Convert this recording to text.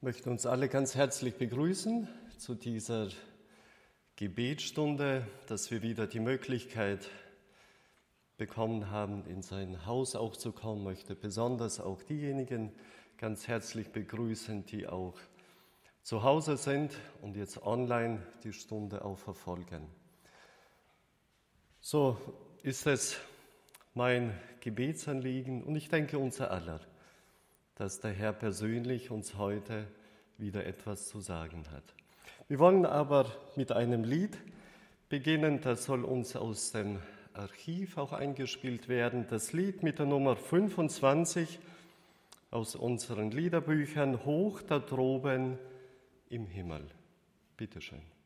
Ich möchte uns alle ganz herzlich begrüßen zu dieser Gebetsstunde, dass wir wieder die Möglichkeit bekommen haben, in sein Haus auch zu kommen. Ich möchte besonders auch diejenigen ganz herzlich begrüßen, die auch zu Hause sind und jetzt online die Stunde auch verfolgen. So ist es mein Gebetsanliegen und ich denke unser aller, dass der Herr persönlich uns heute wieder etwas zu sagen hat. Wir wollen aber mit einem Lied beginnen, das soll uns aus dem Archiv auch eingespielt werden. Das Lied mit der Nummer 25 aus unseren Liederbüchern, Hoch da droben im Himmel. Bitte schön.